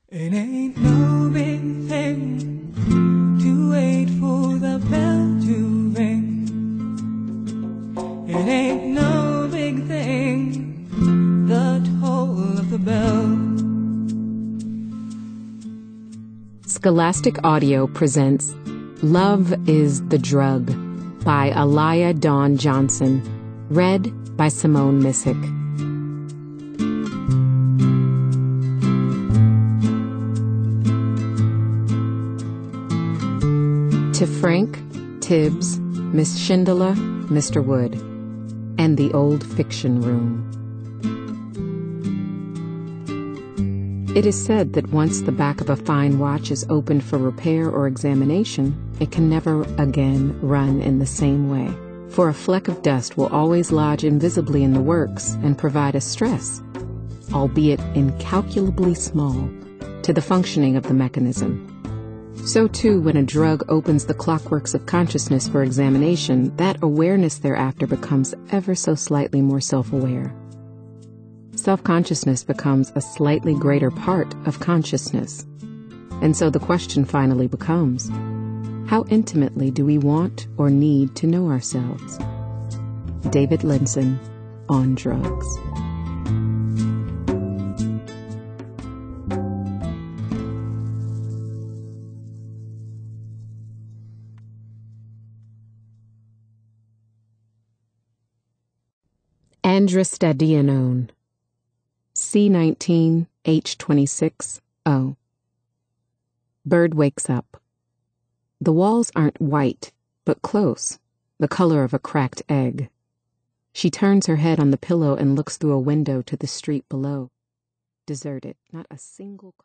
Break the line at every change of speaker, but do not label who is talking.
It ain't no big thing to wait for the bell to ring. It ain't no big thing, the toll of the bell.
Scholastic Audio presents Love is the Drug by Aliyah Dawn Johnson, read by Simone Missick. To Frank, Tibbs, Miss Schindler, Mr. Wood, and the Old Fiction Room. It is said that once the back of a fine watch is opened for repair or examination, it can never again run in the same way, for a fleck of dust will always lodge invisibly in the works and provide a stress, albeit incalculably small, to the functioning of the mechanism. So too, when a drug opens the clockworks of consciousness for examination, that awareness thereafter becomes ever so slightly more self-aware. Self-consciousness becomes a slightly greater part of consciousness. And so the question finally becomes, how intimately do we want or need to know ourselves? David Linson, On Drugs. Androstadienone, C19, H26, O. Bird wakes up. The walls aren't white, but close, the color of a cracked egg. She turns her head on the pillow and looks through a window to the street below. Deserted, not a single car.